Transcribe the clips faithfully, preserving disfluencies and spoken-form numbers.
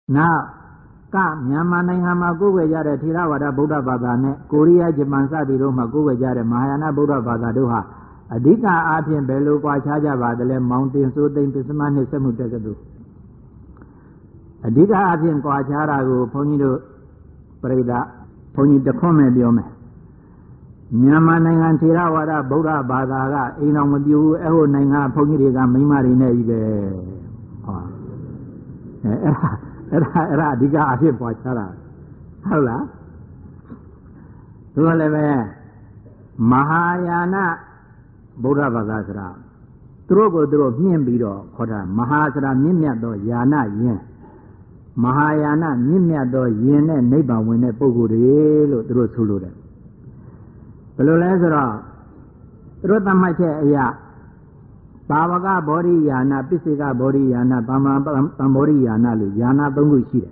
Now, Ka Myanmar Hama Gugajara Tirawada Buddha Baba, Korea Japan Sadi Roma Gugajara, Mahayana Buddha Bagaduha, Adika Apian Belu Kwachaja Badale, Mountain Sudin Pisman Semutagadu. Adika Apian Kwachara, Ponido Preda, Pony the Comedium. Myanmar Nangan Tirawada Buddha Badaga, Inam with you, Eho Nanga, Poniga, Mimari Neve. Era diga aje pachara hala tolebe Mahayana Buddha Bagasra Trogo dro myin pi do khoda Mahasara myimyat do yana yin Mahayana myimyat do yin ne nibban win ne puggol de lo tro so lo de belo le so ro tro tamat chet aya Pavaka Bori Yana, Pisika Bori Yana, Pambori Yana, Yana Bungu Shire.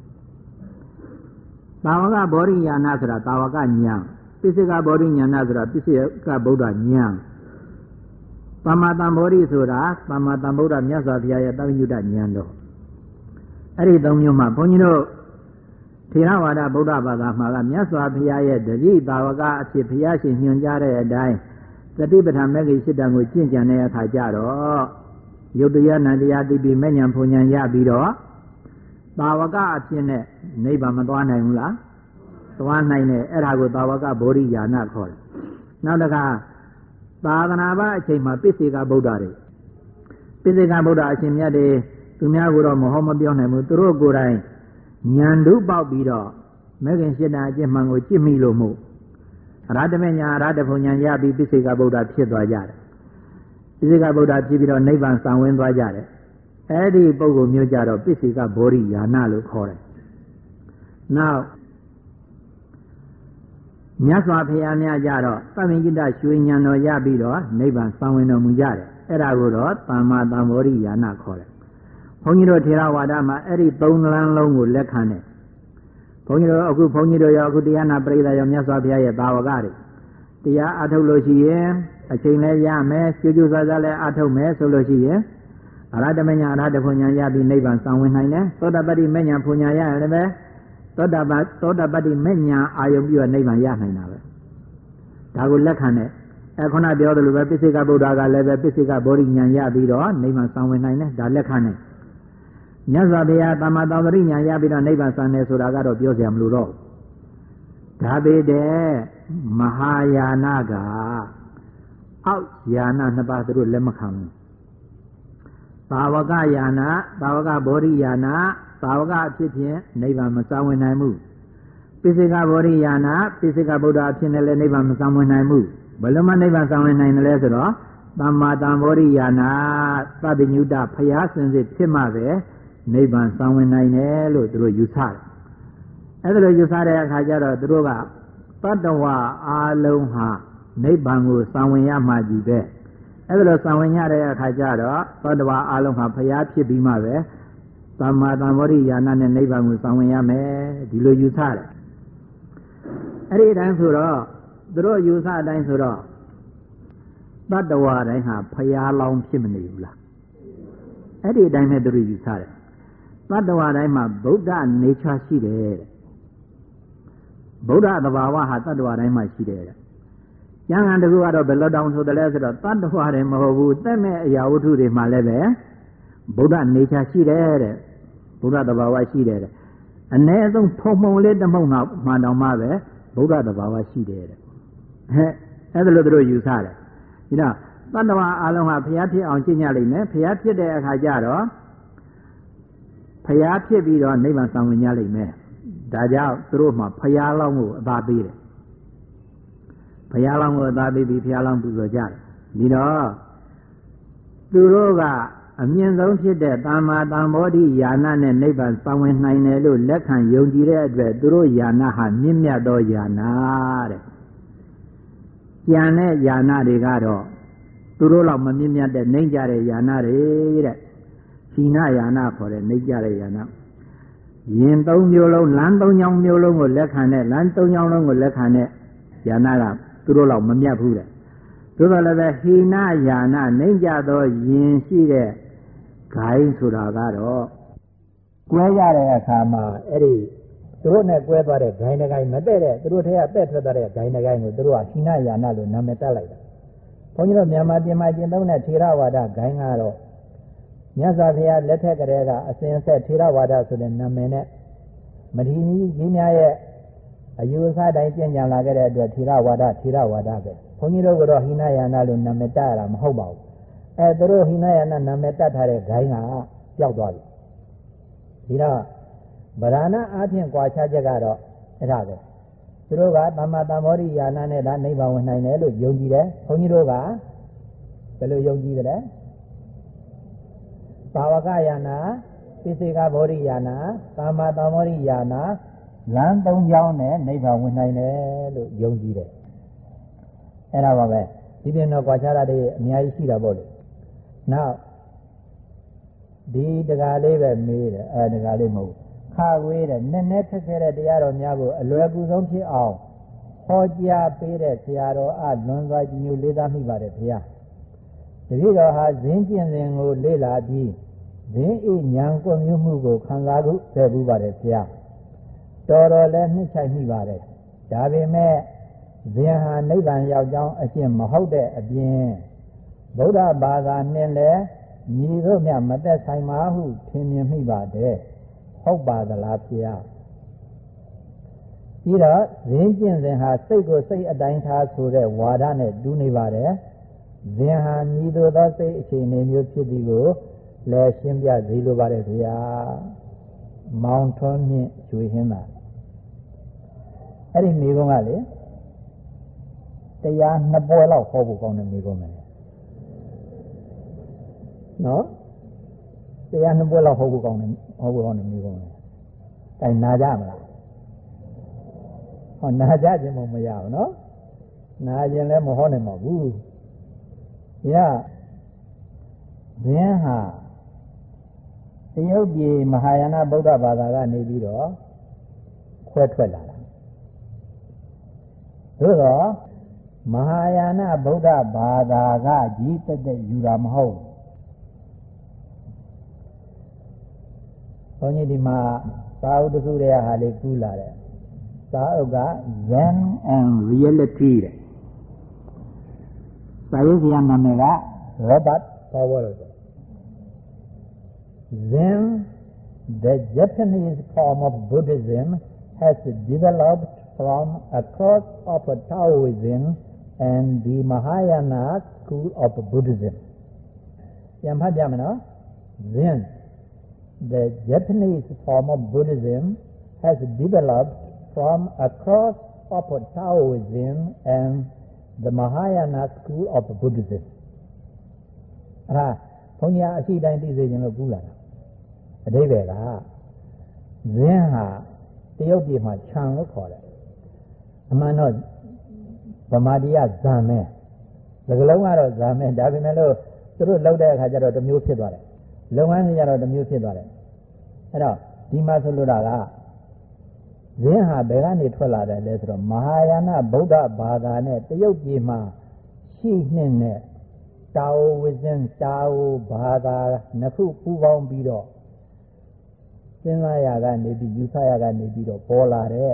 Pavaka Bori Yana, Tavaka Nyang, Pisika Bori Yana, Pisika Buddha Nyang. Pamatambori Sura, Pamatambuda Nyasavia, Tavuda Nyando. Eri Domyuma, Ponino, Tirawada Buddha Badamala, Nyasavia, the V, Tavaka, Chipiashi, Hyunjare, die. The Tibetan Maggie sit down with Chinchane Tajaro, Yodia Nadia Dibi Menyan Punyan Yabido, Bawaga Chine, neighbor Madonna Mula, the one nine Erago Bawaga Bori Yana call. Now the car Baganaba came a Pisika Bodari. Pisika Boda Chimyade, Tumyaguro Mohammed Yonamu, Turo Gurai, Nyandu Babido, Megan Shina Jimman with Jimmy Lomo. Radamenya Radapunya Yabi Pisika Buddha Chidwajare. Pisika Buddha Chibido Nevan Sanwin Dwajare. Eddie Bogo Mujaro Pisika Bori Yanalu Kore. Now Nyaswa Pianya Jaro, Pamijida Shuinyano Yabido, Nevan Sanwino Mujare, Eraguro, Tama Tambori Yana Kore. Pongiro Tirawadama, Eddie Boneland Longu Lekane. Ponido Oku Ponido Yakudiana Breda Yamyasavia Bawagari. Tia Atologie, a chain Yame, Studio Zazale Atome, Sologie, Aradamenya Radapunya Yabi Nevan Sanwinine, Soda Badi Menya Punya Yame, Soda Badi Menya Ayobua Nevan Yahina. Tagulakane, Ekona the other Pisika Budaga, Leva Pisika Borinya Yabido, Nevan Sanwinine, Dalekane. Nyazabia Tamadavarinya Yabida Neva Sane Suragaro Biosiam Luro. Tabide Mahayanaga Out Yana Nabadru Lemakam. Pavaga Yana, Pavaga Bori Yana, Pavaga Chitien, Neva Masawinaimu. Pisika Bori Yana, Pisika Buddha Chinele Neva Masawinaimu. Balama Neva Sawinain Lesero, Tamadamori Yana, Tabinuda Payasan Timave. Neighbor Sanwin Nine, through Yusar. As the Yusare Hajara Droga, Padawa Alonha, Neighbor Sanwin Yamaji there. As the Sanwin Yare Hajara, Padawa Alonha Payachi Bimave, Samadamori Yanan and Neighbor Sanwin Yame, Dilo Yusar. Eddie Dansura, Dro Yusar Dansura. Padawa they have Payalong Chimney. Eddie Daimedri Yusar. Padawa Daima Buddha nature she did. Buddha the Bawa had Padawa Daima she did. Young and the Ruado below down to the lesser of Padawa Mahu, them Yahutu de Maleve. Buddha nature she did. Buddha the Bawa she did. And there's some pomo let the Mona Madame Buddha the Bawa she did. As a little Yusar. You know, Padawa Alonha Piati on Chinyaline, Piati de Hajaro. Payati Vido, Nevan Sanwinali me. Daja, Truma, Payalangu, Babi. Payalangu, Babi, Pialang to the Jar. Dino Turoga, a mean don't hit that, Dama, Damodi, Yana, and Nevan Sanwin Nine, Lekan, Yongire, Duro Yana, Nimia do Yana. Yane, Yana, Regado. Turola, Mamimia, the Ninjare, Yana, China Yana for a Nijare Yana. Yin Dong Yolo, Landon Young Yolo will let Hane, Landon Young will let Hane, Yanara, Turola, Mamia Pura. Turola, Hina Yana, Ninja do Yin Sire, Kain Suragaro. ကွဲရတဲ့အခါမှာအဲ့ဒီသူတို့နဲ့ကွဲသွားတဲ့ဂိုင်းတကိုင်းမတဲ့တဲ့သူတို့ထဲကတဲ့ထွက်သွားတဲ့ဂိုင်းတကိုင်းကိုသူတို့ကဟိနယာနလို့နာမည်တက်လိုက်တာဘုန်းကြီးတို့မြန်မာပြည်မှာကျင့်သုံးတဲ့ထေရဝါဒဂိုင်းကတော့မြတ်စွာဘုရားလက်ထက်ကလေးကအစဉ်ဆက်ထေရဝါဒဆိုတဲ့နာမည်နဲ့မထေရကြီးများရဲ့အယူအဆတိုင်းကျင့်ကြံလာခဲ့တဲ့အတွက်ထေရဝါဒထေရဝါဒပဲဘုန်းကြီးတို့ကတော့ဟိနယာနလို့နာမည်တက်ရတာမဟုတ်ပါဘူးအဲသူတို့ဟိနယာနနာမည်တက်ထားတဲ့ဂိုင်းကပျောက်သွားပြီဒီတော့ဗရဏအားဖြင့်ကြွာချချက်ကတော့အဲ့ဒါပဲသူတို့ကသမ္မာသမ္ဗောဓိယာနနဲ့ဒါနိဗ္ဗာန်ဝင်နိုင်တယ်လို့ယုံကြည်တယ်ဘုန်းကြီးတို့ကဘယ်လိုယုံကြည်တယ်လဲဘာဝကယာနာပိစိကဗောဓိယာနာသမ္မာသမ္ဗောဓိယာနာလမ်းသုံးကြောင်းနဲ့နိဗ္ဗာန်ဝင်နိုင်တယ်လို့ယုံကြည်တယ်အဲ့ဒါပါပဲဒီပြင်တော့ကြွာချတာတွေအများကြီးရှိတာပေါ့လေနောက်ဒီတကားလေးပဲမေးတယ်အဲတကားလေးမဟုတ်ခါဝေးတဲ့နည်းနည်းဖြစ်ခဲ့တဲ့တရားတော်များကိုအလွယ်ကူဆုံးဖြစ်အောင်ဟောကြားပေးတဲ့ဆရာတော်အလွန်စွာကြီးညိုလေးစားမိပါတယ်ဘုရားတပည့်တော်ဟာဇင်းကျင့်စဉ်ကိုလေ့လာပြီးဇင်းဤဉာဏ်ကွမျိုးမှုကိုခံစားခုသိဘူးပါတယ်ဘုရားတော်တော်လည်းနှိမ့်ချိုက်မိပါတယ်ဒါပေမဲ့ဇင်းဟာနိဗ္ဗာန်ရောက်ကြောင်းအကျင့်မဟုတ်တဲ့အပြင်ဗုဒ္ဓဘာသာနဲ့လည်းညီတို့မြမသက်ဆိုင်ပါဟုထင်မြင်မိပါတယ်ဟုတ်ပါသလားဖေယပြီးတော့ဇင်းကျင့်စဉ်ဟာစိတ်ကိုစိတ်အတိုင်းထားဆိုတဲ့ဝါဒနဲ့တူးနေပါတယ်ဇင်းဟာညီတို့သောစိတ်အခြေအနေမျိုးဖြစ်သည်ကိုလည်းရှင်းပြစေလိုပါတယ်ဖေယမောင်ထွန်းမြင့်ကျွေဟင်းသာအဲ့ဒီမိကုန်းကလေတရားနှစ်ပွဲလောက်ဟောဖို့ကောင်းတဲ့မိကုန်းပဲနော်တရားနှစ်ပွဲလောက်ဟောဖို့ကောင်းတယ်ဟောဖို့ကောင်းတယ်မိကုန်းပဲတိုင်နာကြမလားဟောနာကြခြင်းမမရဘူးနော်နာခြင်းလည်းမဟောနိုင်ပါဘူးရဇင်းဟာတရုတ်ပြည်မဟာယာနဗုဒ္ဓဘာသာကနေပြီးတော့ခွဲထွက်လာတာသို့တော့မဟာယာနဗုဒ္ဓဘာသာကကြီးတက်တဲ့ယူတာမဟုတ်ဘုန်းကြီးဒီမှာသာဥတ္တစုရဲ့ဟာလေးကူးလာတယ်သာဥက Zen and Reality တဲ့စာရေးဆရာနာမည်က Robert Powell Zen, the Japanese form of Buddhism, has developed from a cross of Taoism and the Mahayana school of Buddhism. Zen, the Japanese form of Buddhism, has developed from a cross of Taoism and the Mahayana school of Buddhism. အဲ့ဒါဘုန်းကြီးအရှိတိုင်းသိစေခြင်းလို့ကူးလာတာအဓိပ္ပာယ်ကဇင်းဟာတရုတ်ပြည်မှာခြံလို့ခေါ်တယ်အမှန်တော့ဗမာပြည်ကဇံမဲစကလုံးကတော့ဇံမဲဒါပေမဲ့လို့သူတို့လောက်တဲ့အခါကျတော့တစ်မျိုးဖြစ်သွားတယ်လုပ်ငန်းတွေကျတော့တစ်မျိုးဖြစ်သွားတယ်အဲ့တော့ဒီမှာဆိုလိုတာကဇင်းဟာဘယ်ကနေထွက်လာတယ်လဲဆိုတော့မဟာယာနဗုဒ္ဓဘာသာနဲ့တရုတ်ပြည်မှာရှိနှင့်နဲ့တာဝဝိဇ္ဇံတာဝဘာသာနှစ်ခုပူးပေါင်းပြီးတော့စဉ်းစားရကနေပြီးယူဆရကနေပြီးတော့ပေါ်လာတဲ့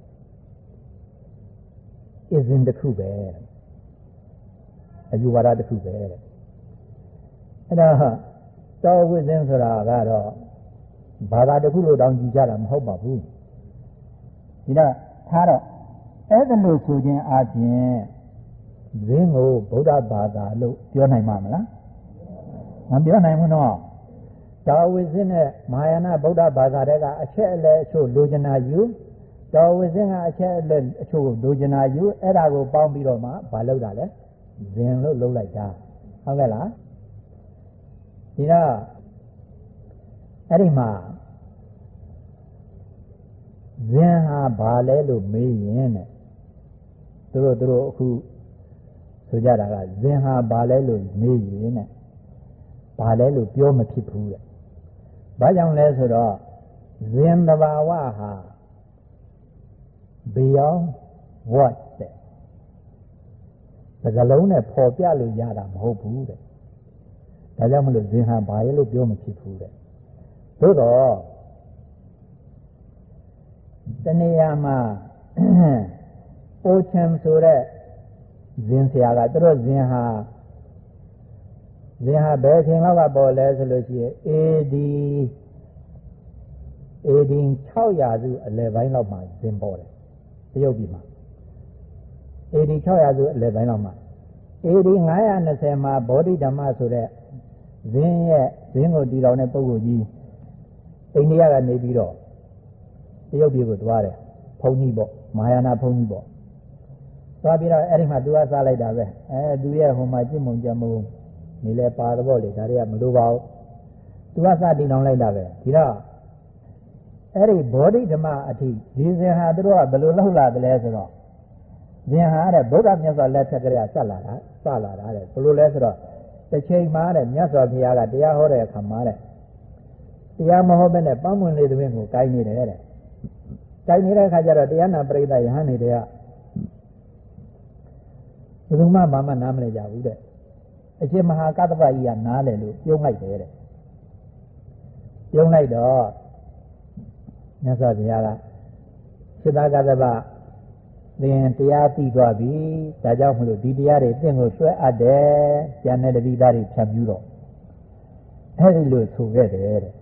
ism တစ်ခုပဲအယူဝါဒတစ်ခုပဲအဲ့တော့တာဝဝိဇ္ဇံဆိုတာကတော့ဘာသာတစ်ခုလို့တောင်းကြည့်ကြတာမဟုတ်ပါဘူးဒီတော့ထားတော့အဲ့ဒါလို့ဆိုခြင်းအပြင်ဇင်းကိုဗုဒ္ဓဘာသာလို့ပြောနိုင်မှာမလားမပြောနိုင်ဘူးနော်တာဝိဇ္ဇင်းနဲ့မဟာယာနဗုဒ္ဓဘာသာတွေကအချက်အလက်အချို့လိုချင်တာယူတာဝိဇ္ဇင်းကအချက်အလက်အချို့လိုချင်တာယူအဲ့ဒါကိုပေါင်းပြီးတော့မှမလုပ်တာလဲဇင်းလို့လုပ်လိုက်တာဟုတ်ကဲ့လားဒီတော့အဲ့ဒီမှာဇင်းဟာဘာလဲလို့မေးရင်တဲ့သူတို့သူတို့အခုဆိုကြတာကဇင်ဟာဘာလဲလို့မေးရင်တဲ့ဘာလဲလို့ပြောမဖြစ်ဘူးတဲ့ဘာကြောင့်လဲဆိုတော့ဇင်တဘာဝဟာ beyond what တဲ့စကားလုံးနဲ့ပေါ်ပြလို့ရတာမဟုတ်ဘူးတဲ့ဒါကြောင့်မလို့ဇင်ဟာဘာလဲလို့ပြောမဖြစ်ဘူးတဲ့သို့တော့တနေရာမှာအိုချမ်ဆိုတဲ့ဇင်ဆရာကသူတို့ဇင်ဟာဇင်ဟာဘယ်အချိန်လောက်ကပေါ်လဲဆိုလို့ရှိရင် အေ ဒီ အေ ဒီ ၆ရာစုအလယ်ပိုင်းလောက်မှာဇင်ပေါ်တယ်တရုတ်ပြည်မှာ အေ ဒီ ၆ရာစုအလယ်ပိုင်းလောက်မှာ အေ ဒီ ၅၂၀မှာဘောဓိဓမ္မဆိုတဲ့ဇင်ရဲ့ဇင်ကိုတည်တော်တဲ့ပုဂ္ဂိုလ်ကြီးအိန္ဒိယကနေပြီးတော့တရုတ်ပြည်ကိုသွားတယ်ဘုန်းကြီးပေါ့မဟာယာနဘုန်းကြီးပေါ့သွားပြီးတော့အဲ့ဒီမှာသူကစားလိုက်တာပဲအဲသူရဲ့ဟိုမှာကြည့်မုံကြမုံနေလဲပါတော့လေဒါတွေကမလိုပါဘူးသူကစတည်တော်လိုက်တာပဲဒီတော့အဲ့ဒီဘောဓိဓမ္မအထိဒီဇင်ဟာသူတို့ကဘယ်လိုလောက်လာတယ်လဲဆိုတော့ဇင်ဟာတဲ့ဗုဒ္ဓမြတ်စွာလက်ထက်ကလေးကဆက်လာတာစလာတာတဲ့ဘယ်လိုလဲဆိုတော့တစ်ချိန်မှာတဲ့မြတ်စွာဘုရားကတရားဟောတဲ့အခါမှာတဲ့တရားမဟောဘဲနဲ့ပန်းမွင်လေးသွင်းကိုကိုင်းနေတယ်တဲ့ကိုင်းနေတဲ့အခါကျတော့တရားနာပရိသတ်ယဟန်နေတဲ့ကဘယ်သူမှမမနားမလဲကြဘူးတဲ့အရှင်မဟာကတ္တဗကြီးကနားတယ်လို့ပြုံးလိုက်တယ်တဲ့ပြုံးလိုက်တော့မြတ်စွာဘုရားကစိတ္တကတ္တဗသင်တရားသိသွားပြီဒါကြောင့်မလို့ဒီတရားတွေသင်ကိုဆွဲအပ်တယ်ကျန်တဲ့တတိသားတွေဖြတ်ပြီးတော့အဲ့ဒီလိုဆိုခဲ့တယ်တဲ့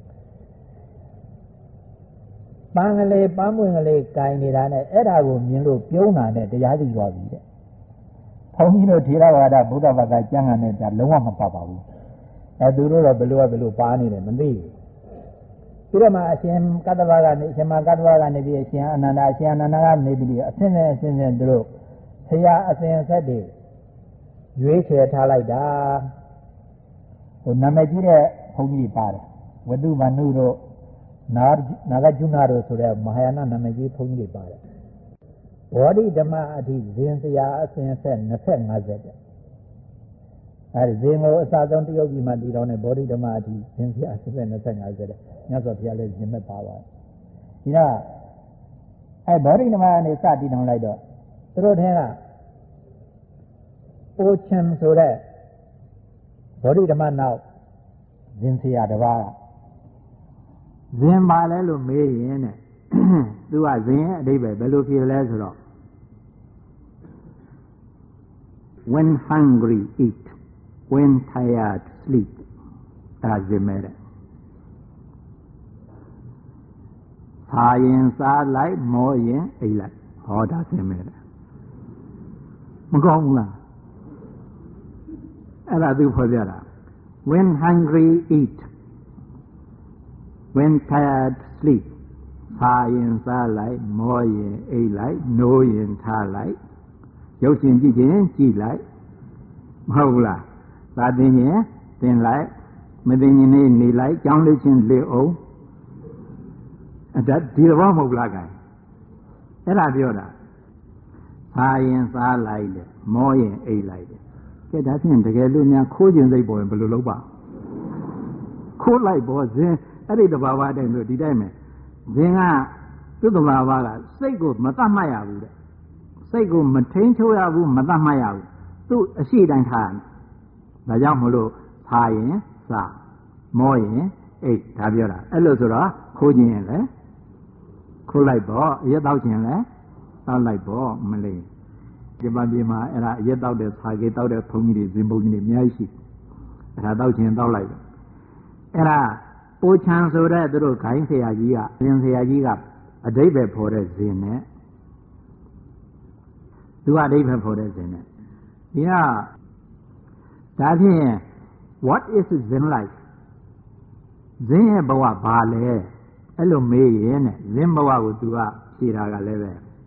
ပန်းကလေးပန်းပွင့်ကလေးကိုင်နေတာနဲ့အဲ့ဒါကိုမြင်လို့ပြုံးတာနဲ့တရားသိသွားပြီတဲ့ဘုန်းကြီးတို့ထေရဝါဒဗုဒ္ဓဘာသာကျမ်းဂန်နဲ့ဒါလုံးဝမပတ်ပါဘူးအဲသူတို့တော့ဘယ်လိုဘယ်လိုပါနေတယ်မသိဘူးပြီးတော့မှအရှင်ကတ္တဗကနေအရှင်မကတ္တဗကနေပြီးအရှင်အနန္ဒအရှင်အနန္ဒကနေပြီးအဆင်းနဲ့အဆင်းနဲ့သူတို့ဆရာအစဉ်ဆက်တွေရွေးချယ်ထားလိုက်တာဟိုနာမည်ကြီးတဲ့ဘုန်းကြီးပါတယ်ဝတုမနုတို့နာနာဂဂျုနာတို့ဆိုတဲ့မဟာယာနနာမည်ကြီးဘုန်းကြီးတွေပါတယ်ဘောဓိဓမ္မအထိဇင်ဆရာအစဉ်ဆက်၂၅ဆက်တဲ့အဲဒီဇင်ကိုအစဆုံးတရုတ်ပြည်မှာတည်တော်တဲ့ဘောဓိဓမ္မအထိဇင်ဆရာအစဉ်ဆက်၂၅ဆက်တဲ့မြတ်စွာဘုရားလည်းဇင်မဲ့ပါပါတယ်ဒီတော့အဲဘောဓိဓမ္မကနေစတည်တော်လိုက်တော့သူတို့ထဲကအိုချမ်ဆိုတဲ့ဘောဓိဓမ္မနောက်ဇင်ဆရာတစ်ပါးကဇင်ပါလဲလို့မေးရင်တဲ့သူကဇင်ရဲ့အဓိပ္ပာယ်ဘယ်လိုဖြစ်လဲဆိုတော့ when hungry eat when tired sleep ဒါဇင်မဲ့တဲ့စားရင်စားလိုက်မောရင်အိပ်လိုက်ဟောဒါဇင်မဲ့တဲ့မကောင်းဘူးလားအဲ့ဒါသူဖော်ပြတာ when hungry eat when tired sleep စားရင်စားလိုက်မောရင်အိပ်လိုက်နိုးရင်ထားလိုက်ရုပ်ရှင်ကြည့်ခြင်းကြည့်လိုက်မဟုတ်လားသာသင်ရင်သင်လိုက်မသင်ရင်နေနေလိုက်ကြောင်းလေးချင်းလေအောင်အဲ့ဒါဒီတော့မဟုတ်လားကဲအဲ့ဒါပြောတာစားရင်စားလိုက်လေမောရင်အိပ်လိုက်တယ်ကဲဒါဖြင့်တကယ်လို့များခိုးခြင်းစိတ်ပေါ်ရင်ဘယ်လိုလုပ်ပါခိုးလိုက်ပေါ်ဇင်အဲ့ဒီတဘာဝတိုင်းလို့ဒီတိုင်းပဲဇင်ကသူ့တဘာဝကစိတ်ကိုမတတ်မှတ်ရဘူးတဲ့စိတ်ကိုမထိန်ချိုးရဘူးမတတ်မှတ်ရဘူးသူ့အရှိတိုင်းထားဒါကြောင့်မလို့စားရင်စားမောရင်အိတ်ဒါပြောတာအဲ့လိုဆိုတော့ခိုးခြင်းရင်လည်းခိုးလိုက်ပေါ့အရက်တောက်ခြင်းလည်းတောက်လိုက်ပေါ့မလေးဒီမှာဒီမှာအဲ့ဒါအရက်တောက်တဲ့စာကေတောက်တဲ့ဘုန်းကြီးတွေဇင်ဘုန်းကြီးတွေအများကြီးရှိအဲ့ဒါတောက်ခြင်းတောက်လိုက်ပဲအဲ့ဒါပိုချန်ဆိုတဲ့သူတို့ခိုင်းဆရာကြီးကဇင်ဆရာကြီးကအဓိပ္ပာယ်ဖော်တဲ့ဇင်နဲ့သူကအဓိပ္ပာယ်ဖော်တဲ့ဇင်နဲ့ဒီကဒါဖြင့် what is zen like ဇင်ရဲ့ဘဝဘာလဲအဲ့လိုမေးရင်တဲ့ဇင်ဘဝကိုသူကဖြေတာကလည်းပဲ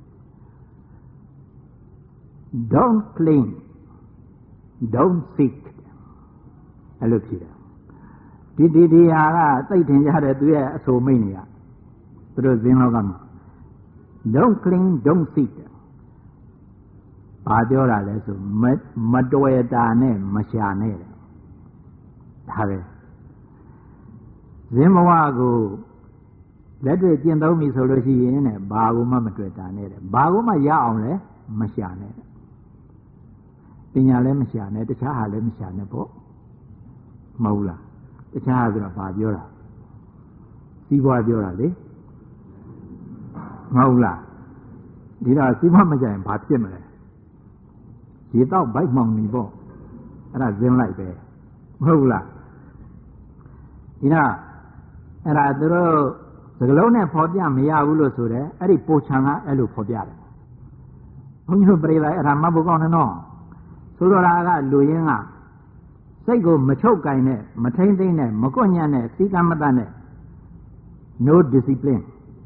don't cling don't seek အဲ့လိုဖြေတာဒီဒီဒီဟာကသိထင်ကြတဲ့သူရဲ့အဆိုမိတ်နေရသူတို့ဇင်လောကမှာ don't cling don't seek ဘာပြောတာလဲဆိုမတွေ့တာနဲ့မရှာနဲ့တဲ့ဒါပဲဇင်ဘဝကိုလက်တွေ့ကျင့်သုံးပြီဆိုလို့ရှိရင်တဲ့ဘာကိုမှမတွေ့တာနဲ့တဲ့ဘာကိုမှရအောင်လဲမရှာနဲ့တဲ့ပညာလည်းမရှာနဲ့တခြားဟာလည်းမရှာနဲ့ပေါ့မဟုတ်လားတခြားဆိုတော့ဘာပြောတာစီးပွားပြောတာလေဟမဟုတ်လားဒီတော့စီးပွားမကြရင်ဘာဖြစ်မလဲရေတော့ဘိုက်မှောင်နေပေါ့အဲ့ဒါဇင်းလိုက်ပဲမဟုတ်လားဒီတော့အဲ့ဒါသူတို့စကလုံးနဲ့ဖော်ပြမရဘူးလို့ဆိုတယ်အဲ့ဒီပိုချံကအဲ့လိုဖော်ပြတယ်ဘုန်းကြီးတို့ပြိလိုက်အဲ့ဒါမဟုတ်ကောင်းတယ်နော်ဆိုလိုတာကလူရင်းကစိတ်ကိုမချုပ်ကင်နဲ့မထိမ့်သိမ့်နဲ့မကွညံ့နဲ့စီကံမတတ်နဲ့ no discipline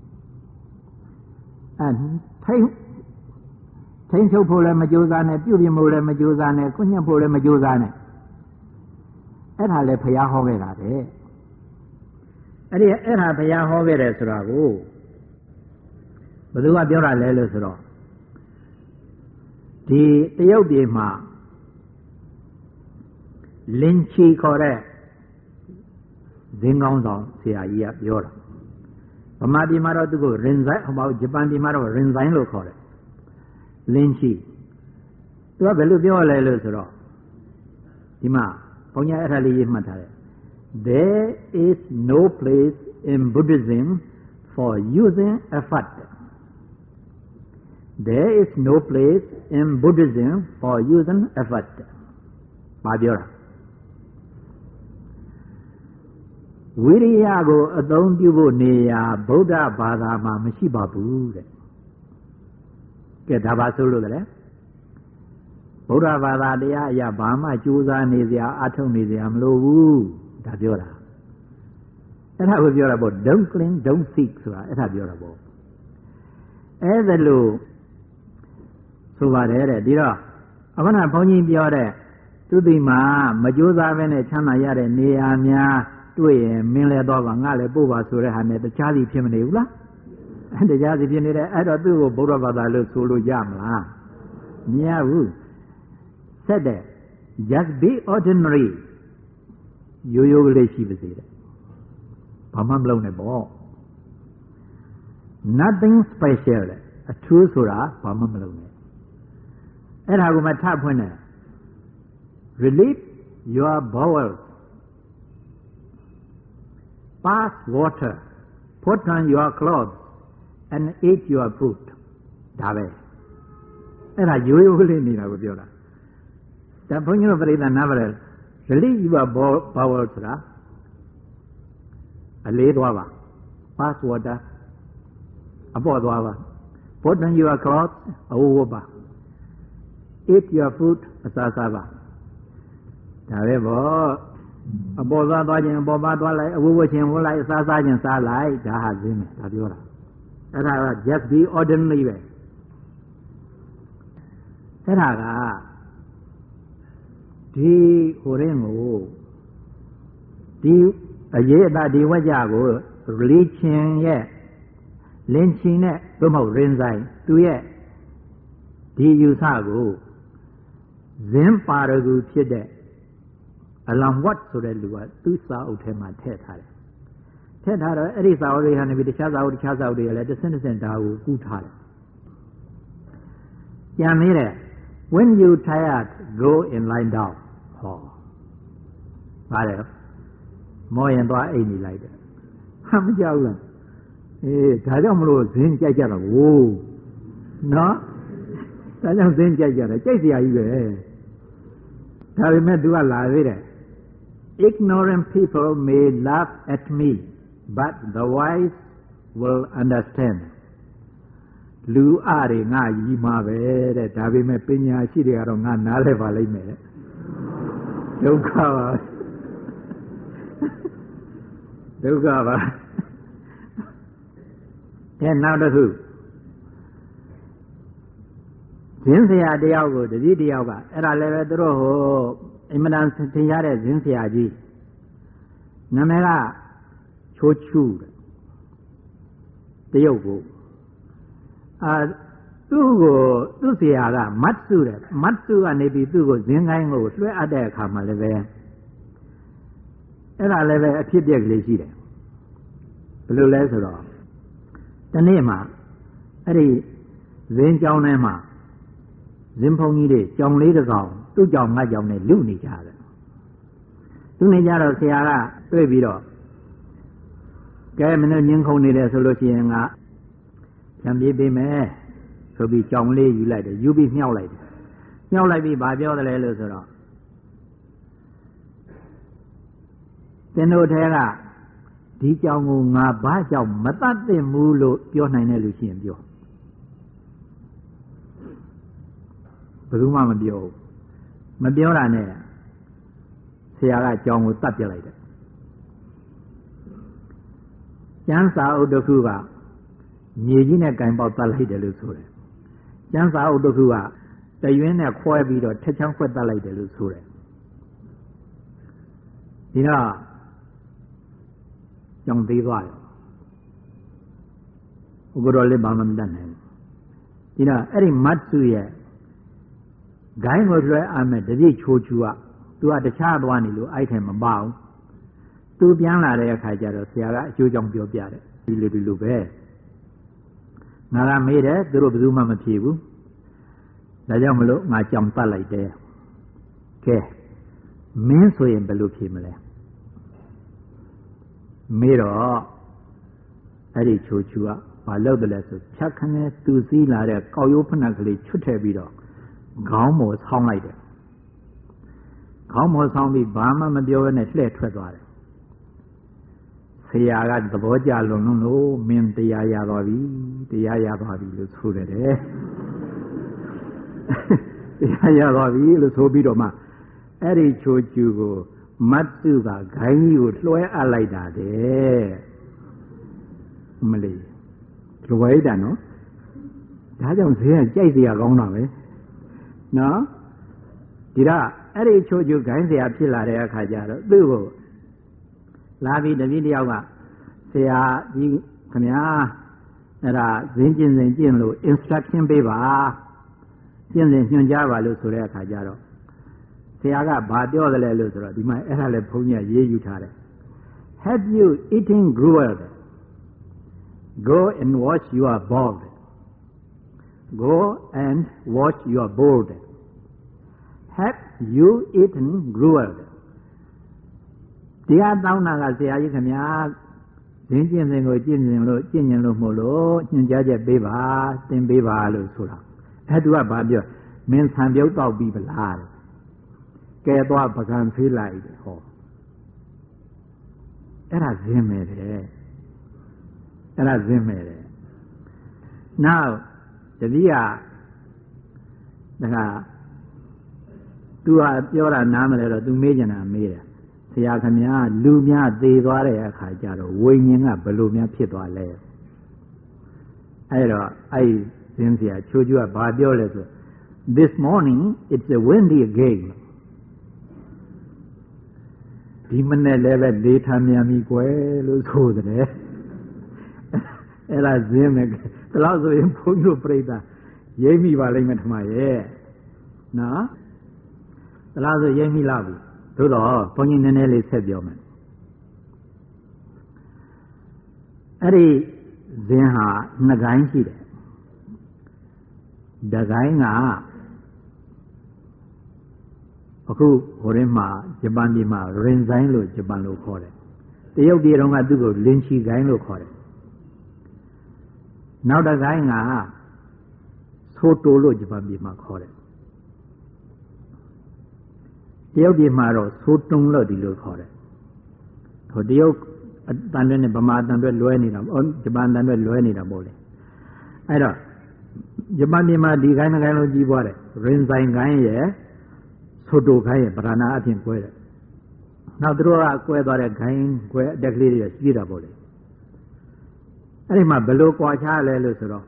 အဲထိမ့်ထိမ့်ချုပ်ဖို့လည်းမကြိုးစားနဲ့ပြုပြင်ဖို့လည်းမကြိုးစားနဲ့ကွညံ့ဖို့လည်းမကြိုးစားနဲ့အဲ့ဒါလည်းဘုရားဟောခဲ့တာတဲ့အဲ့ဒီအဲ့ဒါဘုရားဟောခဲ့တယ်ဆိုတာကိုဘယ်သူကပြောတာလဲလို့ဆိုတော့ဒီတရုတ်ပြည်မှာလင်ချီခေါ်တဲ့ဇင်းကောင်းဆောင်ဆရာကြီးကပြောတာဗမာပြည်မှာတော့သူကိုရင်ဆိုင်ဟောဂျပန်ပြည်မှာတော့ရင်ဆိုင်လို့ခေါ်တယ်လင်ချီသူကဘယ်လိုပြောလဲလို့ဆိုတော့ဒီမှာဘုန်းကြီးအဲ့ဒါလေးရေးမှတ်ထားတယ် There is no place in Buddhism for using effort There is no place in Buddhism for using effort ဘာပြောတာဝိရိယကိုအသုံးပြုဖို့နေရာဗုဒ္ဓဘာသာမှာမရှိပါဘူးတဲ့ကဲဒါပါဆိုလို့လေဗုဒ္ဓဘာသာတရားအရာဘာမှကြိုးစားနေစရာအထုတ်နေစရာမလိုဘူးဒါပြောတာအဲ့ဒါကိုပြောတာပေါ့ don't cling don't seek ဆိုတာအဲ့ဒါပြောတာပေါ့အဲ့ဒါလို့ဆိုပါတယ်တဲ့ဒီတော့အခုနဘုန်းကြီးပြောတဲ့သူတိမှာမကြိုးစားဘဲနဲ့ချမ်းသာရတဲ့နေရာများတွေ့ရင်မင်းလဲတော့ပါငါလည်းပို့ပါဆိုတဲ့ဟာနဲ့တခြားစီဖြစ်မနေဘူးလားအဲတခြားစီဖြစ်နေတယ်အဲ့တော့သူ့ကိုဗုဒ္ဓဘာသာလို့ဆိုလို့ရမလားမရဘူးဆက်တဲ့ just be ordinary ရိုးရိုးကလေးရှိပါစေတဲ့ဘာမှမလုပ်နဲ့ပေါ့ nothing special တဲ့အထူးဆိုတာဘာမှမလုပ်နဲ့အဲ့ဒါကိုမှထဖွင့်တယ် relieve your bowels pass water put on your clothes and eat your food ဒါပဲအဲ့ဒါရိုးရိုးကလေးနေတာကိုပြောတာဒါဘုန်းကြီးတို့ပြိဿနားပါလေ relieve your bowels ဆိုတာအလေးသွားပါ pass water အပေါ်သွားပါ put on your clothes အဝတ်ဝတ်ပါ eat your food အစားစားပါဒါပဲပေါ့အပေါ်သွားသွားခြင်းအပေါ်ပါသွားလိုက်အဝတ်ဝတ်ခြင်းဝတ်လိုက်အစားစားခြင်းစားလိုက်ဒါဟာဈင်းမယ်ဒါပြောတာအဲ့ဒါက just be ordinary ပဲအဲ့ဒါကဒီဟိုရင်းကိုဒီအရေးအသားဒီဝကြကို religion ရဲ့လင်ချင်နဲ့သို့မဟုတ်ရင်ဆိုင်သူရဲ့ဒီယူဆကိုဇင်းပါရဂူဖြစ်တဲ့အလံဝတ်ဆိုတဲ့လူကသူ့စာအုပ်ထဲမှာထည့်ထားတယ်ထည့်ထားတော့အဲ့ဒီစာအုပ်တွေဟာနေပြီးတခြားစာအုပ်တခြားစာအုပ်တွေလည်းတစ်စင်းတစ်စင်းဒါကိုကူးထားတယ်ပြန်မေးတယ် when you tired go in line down ဟောပါတယ်မောရင်သွားအိမ်နေလိုက်တယ်ဟာမကြောက်လားအေးဒါကြောင့်မလို့ဇင်းကြိုက်ကြတာကိုနော်ဒါကြောင့်ဇင်းကြိုက်ကြတယ်ကြိုက်စရာကြီးပဲဒါပေမဲ့သူကလာသေးတယ် ignorant people may laugh at me but the wise will understand လူအားတွေငါကြီးမှာပဲတဲ့ဒါပေမဲ့ပညာရှိတွေကတော့ငါနားလဲပါလိမ့်မယ်ဒုက္ခပါဒုက္ခပါအဲနောက်တစ်ခုဇင်းဆရာတယောက်ကိုတတိတယောက်ကအဲ့ဒါလည်းပဲသူတို့ဟိုအင်မတန်သင်ရတဲ့ဇင်းဆရာကြီးနာမည်ကချိုးချူတဲ့တရုတ်ကိုအာသူ့ကိုသူ့ဆရာကမတ်စုတဲ့မတ်စုကနေပြီးသူ့ကိုဇင်းကိုင်းကိုလွှဲအပ်တဲ့အခါမှာလည်းပဲအဲ့ဒါလည်းပဲအဖြစ်အပျက်ကလေးရှိတယ်ဘယ်လိုလဲဆိုတော့တနေ့မှာအဲ့ဒီဇင်းကျောင်းထဲမှာဇင်းဖုံကြီးတွေကြောင်လေးတစ်ကောင်သူ့ကြောင်ငါကြောင်နဲ့လူနေကြတယ်လူနေကြတော့ဆရာကတွေ့ပြီးတော့ကဲမင်းတို့ညင်းခုန်နေတယ်ဆိုလို့ရှိရင်ကဖပြန်ပြေးပေးမယ်ဆိုပြီးကြောင်လေးယူလိုက်တယ်ယူပြီးမြှောက်လိုက်တယ်မြှောက်လိုက်ပြီးဘာပြောတယ်လဲလို့ဆိုတော့သင်တို့ထဲကဒီကြောင်ကိုငါဘာကြောင့်မတတ်သင့်ဘူးလို့ပြောနိုင်တဲ့လူရှိရင်ပြောဘယ်သူမှမပြောဘူးမပြောတာနဲ့ဆရာကကြောင်ကိုတတ်ပြလိုက်တယ်ကျမ်းစာအုပ်တစ်ခုကမြေကြီးနဲ့ကင်ပေါက်တတ်လိုက်တယ်လို့ဆိုတယ်ကျမ်းစာအုပ်တစ်ခုကတရွင်းနဲ့ခွဲပြီးတော့ထက်ချောင်းခွက်တတ်လိုက်တယ်လို့ဆိုတယ်ဒီတော့ကြောင်သေးသွားတယ်ဥပဒေလေးဘာမှမတတ်နိုင်ဘူးဒီတော့အဲ့ဒီမတ်စုရဲ့ဂိုင်းကိုလွှဲအားမဲ့တပြည့်ချိုးချူကသူကတခြားသွားနေလို့အဲ့ထဲမပါဘူးသူပြန်လာတဲ့အခါကျတော့ဆရာကအကျိုးကြောင့်ပြောပြတယ်ဒီလိုဒီလိုပဲငါကမေးတယ်သူတို့ဘယ်သူမှမဖြေဘူးဒါကြောင့်မလို့ငါကြောင်တတ်လိုက်တယ်ကဲမင်းဆိုရင်ဘယ်လိုဖြေမလဲမေးတော့အဲ့ဒီချိုချူကဘာလုပ်တယ်လဲဆိုဖြတ်ခနဲ့သူစည်းလာတဲ့ကောက်ရိုးဖနက်ကလေးချွတ်ထည့်ပြီးတော့ခေါင်းမော်ဆောင်းလိုက်တယ်ခေါင်းမော်ဆောင်းပြီးဘာမှမပြောဘဲနဲ့လှည့်ထွက်သွားတယ်ဆရာကသဘောကျလွန်လွန်းလို့မင်းတရားရသွားပြီတရားရသွားပြီလို့ဆိုတယ်တရားရသွားပြီလို့ဆိုပြီးတော့မှအဲ့ဒီချိုချူကိုမတ်စုကဂိုင်းကြီးကိုလွှဲအပ်လိုက်တာတဲ့မလေးလွှဲတာနော်ဒါကြောင့်ဈေးကကြိုက်စရာကောင်းတာပဲနော်ဒီတော့အဲ့ဒီချိုချူဂိုင်းစရာဖြစ်လာတဲ့အခါကျတော့သူ့ကိုလာပြီးတပည့်တယောက်ကဆရာကြီးခင်ဗျာအဲ့ဒါဇင်းကျင်စဉ်ကျင့်လို့ instruction ပေးပါကျင့်စဉ်ညွှန်ကြားပါလို့ဆိုတဲ့အခါကျတော့ဆရာကဘာပြောတယ်လဲလို့ဆိုတော့ဒီမှာအဲ့ဒါလည်းဘုန်းကြီးရေးယူထားတယ် Have you eaten gruel? Go and wash your board. Go and wash your board. Have you eaten gruel? တရားတောင်းတာကဆရာကြီးခင်ဗျာဇင်းကျင့်စဉ်ကိုကျင့်စဉ်လို့ကျင့်ရင်လို့မို့လို့ညွှန်ကြားချက်ပေးပါသင်ပေးပါလို့ဆိုတာအဲ့သူကဘာပြောမင်းဆံပြုတ်တော့ပြီးပလားကဲသွားပကံဖေးလိုက်တယ်ဟောအဲ့ဒါဇင်းမယ်တဲ့အဲ့ဒါဇင်းမယ်တဲ့နောက်တတိယဒါကသူကပြောတာနားမလဲတော့သူမေးကြတာမေးတယ်ဆရာခင်ဗျာလူများသေသွားတဲ့အခါကျတော့ဝိညာဉ်ကဘယ်လိုများဖြစ်သွားလဲအဲ့တော့အဲ့ဇင်းဆရာချိုးချိုးကဘာပြောလဲဆို This morning it's a windy again ဒီမနေ့လည်းပဲလေထမြန်ပြီကွယ်လို့ဆိုတယ်အဲ့ဒါဇင်းမယ်ဒီလောက်ဆိုရင်ဘုန်းကြီးတို့ပြိဿရိပ်မိပါလိမ့်မယ်ထမရဲ့နော်ဒီလောက်ဆိုရိပ်မိလောက်ပြီသို့တော့ဘုန်းကြီးနည်းနည်းလေးဆက်ပြောမယ်အဲ့ဒီဇင်းဟာနှစ်ကိုင်းရှိတယ်တကိုင်းကအခုဟိုရင်းမှာဂျပန်ပြည်မှာရင်ဆိုင်လို့ဂျပန်လို့ခေါ်တယ်တရုတ်ပြည်တော်ကသူ့ကိုလင်းချီကိုင်းလို့ခေါ်တယ်နောက်တကိုင်းကဆိုတိုလို့ဂျပန်ပြည်မှာခေါ်တယ်တရုတ်ပြည်မှာတော့ဆိုတုံလို့ဒီလိုခေါ်တယ်ဟိုတရုတ်အတန်တွေနဲ့ဗမာတန်တွေလွဲနေတာပေါ့ဂျပန်တန်တွေလွဲနေတာပေါ့လေအဲ့တော့ဂျပန်ပြည်မှာဒီကိုင်းကိုင်းလို့ကြီးပွားတယ်ရင်ဆိုင်ကိုင်းရဲ့ဆိုတိုခိုင်းရဲ့ပဓာနာအဖြစ်ကွဲတယ်နောက်သူတို့ကကွဲသွားတဲ့ခိုင်းကွဲအတက်ကလေးတွေရှိတာပေါ့လေအဲ့ဒီမှာဘယ်လိုကွာခြားလဲလို့ဆိုတော့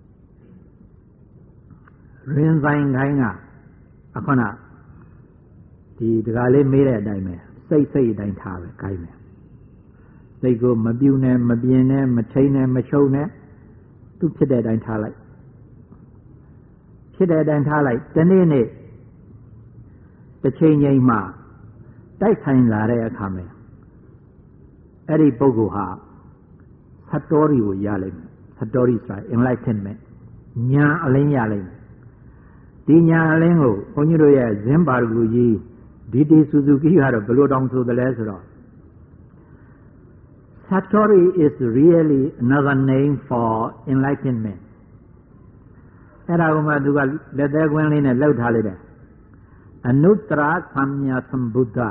ရင်ဆိုင်ခိုင်းကအခုနဒီတကားလေးမေးတဲ့အတိုင်းပဲစိတ်စိတ်အတိုင်းထားပဲခိုင်းမယ်စိတ်ကိုမပြူနဲ့မပြင်းနဲ့မထိန်နဲ့မချုံနဲ့သူဖြစ်တဲ့အတိုင်းထားလိုက်ဖြစ်တဲ့အတိုင်းထားလိုက်ဒီနေ့နေ့တစ်ချိန်ချိန်မှာတိုက်ဆိုင်လာတဲ့အခါမှာအဲ့ဒီပုဂ္ဂိုလ်ဟာသတ္တောရီကိုရလိမ့်မယ်သတ္တောရီဆိုတာ enlightenment ဉာဏ်အလင်းရလိမ့်မယ်ဒီဉာဏ်အလင်းကိုဘုန်းကြီးတို့ရဲ့ဇင်းပါရဂူကြီးဒီတီဆူဇူကီကတော့ဘယ်လိုတောင်ဆိုသလဲဆိုတော့ Satori is really another name for enlightenment အဲ့ဒါကမှသူကလက်သေးကွင်းလေးနဲ့လှုပ်ထားလိုက်တယ်အနုတ္တရသမ္မာသမ္ဗုဒ္ဓ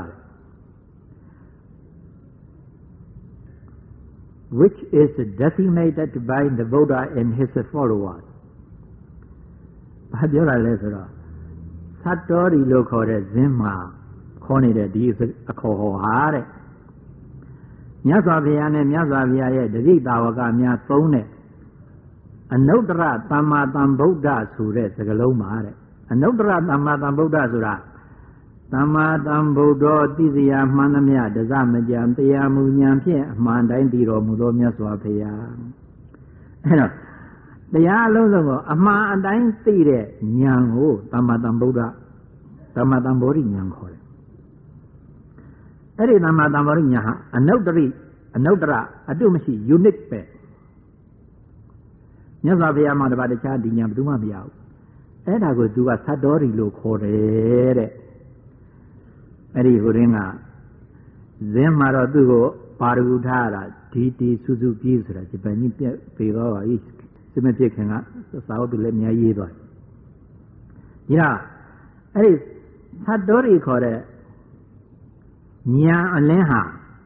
which is designated by the Buddha and his followers ဘာပြောရလဲဆိုတော့သတ္တောရီလို့ခေါ်တဲ့ဇင်းမှာခေါ်နေတဲ့ဒီအခေါ်ဟောဟာတဲ့မြတ်စွာဘုရားနဲ့မြတ်စွာဘုရားရဲ့တတိတာဝကများသုံးတဲ့အနုတ္တရသမ္မာသမ္ဗုဒ္ဓဆိုတဲ့စကားလုံးပါတဲ့အနုတ္တရသမ္မာသမ္ဗုဒ္ဓဆိုတာသမ္မာသမ္ဗုဒ္ဓောသိစရာမှန်သမျှတစမကြံတရားမူဉာဏ်ဖြင့်အမှန်တိုင်းသိတော်မူသောမြတ်စွာဘုရားအဲ့တော့တရားအလုံးစုံကိုအမှန်အတိုင်းသိတဲ့ဉာဏ်ကိုသမ္မာသမ္ဗုဒ္ဓသမ္မာသမ္ဗောဓိဉာဏ်ခေါ်တယ်အဲ့ဒီသမ္မာသမ္ဗောဓိဉာဏ်ဟာအနုတ္တရိအနုတ္တရအတုမရှိ unique ပဲမြတ်စွာဘုရားမှာတပါးတခြားဒီဉာဏ်ဘယ်သူမှမရဘူးအဲ့ဒါကိုသူကသတ္တောရီလို့ခေါ်တယ်တဲ့အဲ့ဒီဟိုရင်းကဇင်းမှာတော့သူ့ကိုပါရဂူထားတာဒီတီစုစုကြီးဆိုတာဂျပန်ကြီးပြက်ပေတော့ပါဤစမပြစ်ခင်ကစာအုပ်တွေလည်းအများကြီးရေးသွားတယ်ဒါအဲ့ဒီသတ္တောရီခေါ်တဲ့ဉာဏ်အလင်းဟာ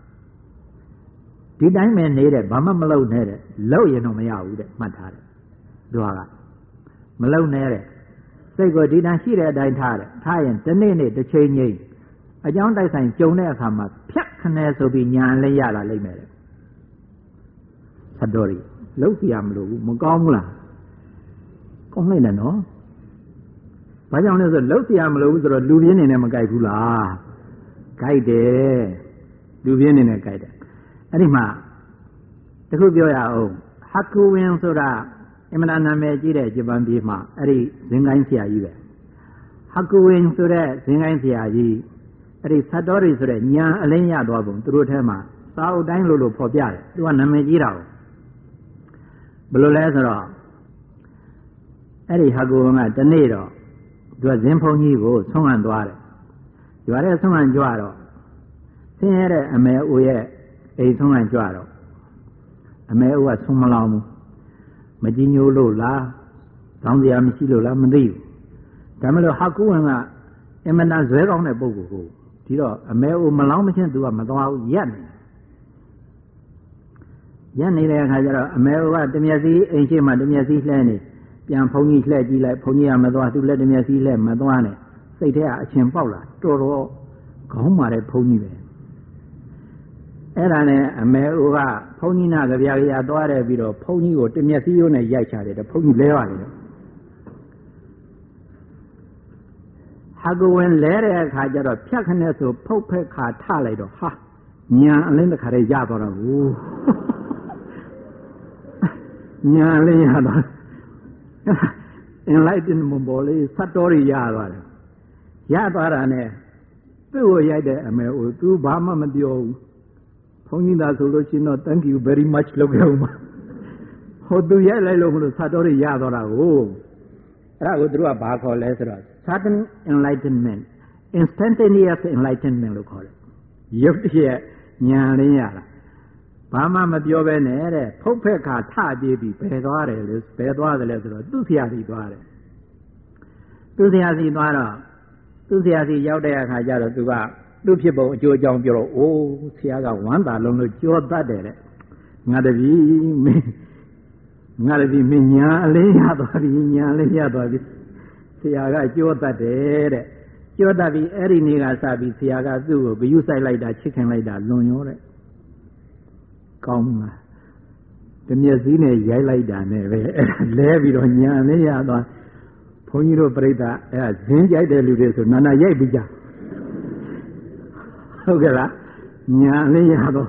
ဒီတိုင်းပဲနေတဲ့ဘာမှမလုပ်နေတဲ့လုပ်ရင်တော့မရဘူးတဲ့မှတ်ထားတယ်သူကမလုပ်နေတဲ့စိတ်ကိုဒီတိုင်းရှိတဲ့အတိုင်းထားတယ်ထားရင်ဒီနေ့နေ့တစ်ချိန်ချင်းအကြောင်းတိုက်ဆိုင်ကြုံတဲ့အခါမှာဖြတ်ခနဲ့ဆိုပြီးညာလည်းရလာလိမ့်မယ်တဲ့သတ္တောရီလှုပ်စီရမလို့ဘူးမကောင်းဘူးလားကောင်းလိုက်တယ်နော်ဘာကြောင့်လဲဆိုလှုပ်စီရမလို့ဘူးဆိုတော့လူပြင်းနေနဲ့မကြိုက်ဘူးလားကြိုက်တယ်လူပြင်းနေနဲ့ကြိုက်တယ်အဲ့ဒီမှာတခုပြောရအောင်ဟကူဝင်းဆိုတာအမှန်နာမည်ကြီးတဲ့ဂျပန်ပြည်မှာအဲ့ဒီဇင်ကိုင်းဆရာကြီးပဲဟကူဝင်းဆိုတဲ့ဇင်ကိုင်းဆရာကြီးအဲ့ဒီသတ္တောရီဆိုတဲ့ညာအလင်းရသွားပုံသူတို့ထဲမှာစာအုပ်တိုင်းလို့လို့ဖော်ပြတယ်သူကနာမည်ကြီးတာဘယ်လိုလဲဆိုတော့အဲ့ဒီဟကူဝင်းကတနေ့တော့သူကဇင်ဖုန်းကြီးကိုဆုံးဟန်သွားတယ်ရွာတဲ့ဆုံးဟန်ကြွတော့ဆင်းရဲတဲ့အမေအိုရဲ့အိမ်ဆုံးဟန်ကြွတော့အမေအိုကဆုံးမလောင်ဘူးမကြည်ညိုလို့လားကောင်းစရာမရှိလို့လားမသိဘူးဒါမှမဟုတ်ဟကူဝင်ကအင်မတန်ဇွဲကောင်းတဲ့ပုဂ္ဂိုလ်ကိုဒီတော့အမေအိုမလောင်မချင်းသူကမသွားဘူးရက်နေရက်နေတဲ့အခါကျတော့အမေအိုကတမျက်စိအိမ်ရှိမှတမျက်စိလှဲနေပြန်ဘုန်းကြီးလှဲကြည့်လိုက်ဘုန်းကြီးကမသွားသူလည်းတမျက်စိလှဲမသွားနဲ့စိတ်ထဲကအချင်းပေါက်လာတော်တော်ခေါင်းမာတဲ့ဘုန်းကြီးပဲအဲ့ဒါနဲ့အမေအိုကဘုန်းကြီးနာကြပြာကြသွားတယ်ပြီးတော့ဘုန်းကြီးကိုတမျက်စိရိုးနဲ့ရိုက်ချတယ်ဘုန်းကြီးလဲပါတယ်ဟာကိုဝင်လဲတဲ့အခါကျတော့ဖြတ်ခနဲ့ဆိုဖုတ်ဖက်ခါထလိုက်တော့ဟာညာအလင်းတစ်ခါတည်းရသွားတော့ဘူးညာအလင်းရသွား enlightenment ပေါ်လေးသတ္တောရီရသွားတယ်ရသွားတာနဲ့သူ့ကိုရိုက်တဲ့အမေအိုသူဘာမှမပြောဘူးဘုန်းကြီးသာဆိုလို့ရှိရင်တော့ thank you very much လုပ်ခဲ့ဦးမှာဟိုသူရိုက်လိုက်လို့မလို့သတ္တောရီရသွားတာကိုအဲ့ဒါကိုသူတို့ကဘာခေါ်လဲဆိုတော့ sudden enlightenment instantaneous enlightenment လို့ခေါ်တယ်ရုပ်တရက်ညာလင်းရတာဘာမှမပြောဘဲနဲ့တဲ့ဖုတ်ဖက်ခါထပြေးပြီးဘယ်သွားတယ်လဲဘယ်သွားတယ်လဲဆိုတော့သူ့ဆရာစီသွားတယ်သူ့ဆရာစီသွားတော့သူ့ဆရာစီရောက်တဲ့အခါကျတော့သူကသူ့ဖြစ်ပုံအကျိုးအကြောင်းပြောတော့အိုးဆရာကဝမ်းသာလုံးလို့ကြောတတ်တယ်တဲ့ငါတပည့်မင်းငါတပည့်မင်းညာအလေးရသွားပြီညာလေးရသွားပြီဆရာကကြောတတ်တယ်တဲ့ကြောတတ်ပြီအဲ့ဒီနေ့ကစပြီးဆရာကသူ့ကိုဂရုစိုက်လိုက်တာချစ်ခင်လိုက်တာလွန်ရောတဲ့ကောင်းလားတမျက်စည်းနဲ့ရိုက်လိုက်တာနဲ့ပဲအဲ့ဒါလဲပြီးတော့ညာလေးရသွားဘုန်းကြီးတို့ပြိဿအဲ့ဒါဇင်းကြိုက်တဲ့လူတွေဆိုနာနာရိုက်ပြီးကြဟုတ်ကဲ့လားညာလေးရတော့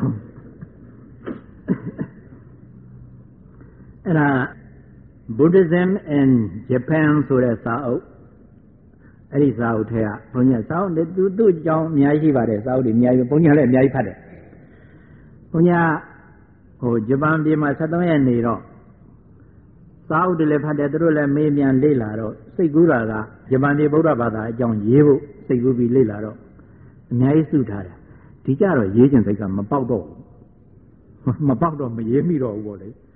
အဲ့ဒါ Buddhism in Japan ဆိုတဲ့စာအုပ်အဲ့ဒီစာအုပ်ထဲကဘုန်းကြီးစာအုပ်သူသူ့အကြောင်းအများကြီးပါတယ်စာအုပ်တွေအများကြီးဘုန်းကြီးလည်းအများကြီးဖတ်တယ်ဘုန်းကြီးဟိုဂျပန်ပြည်မှာဆက်သုံးရက်နေတော့စာအုပ်တွေလည်းဖတ်တယ်သူတို့လည်းမေးမြန်လေ့လာတော့စိတ်ကူးတာကဂျပန်ပြည်ဗုဒ္ဓဘာသာအကြောင်းရေးဖို့စိတ်ကူးပြီးလေ့လာတော့အများကြီးစုထားတယ်ဒီကြတော့ရေးခြင်းစိတ်ကမပေါက်တော့မပေါက်တော့မရေးမိတော့ဘူးပေါ့လေ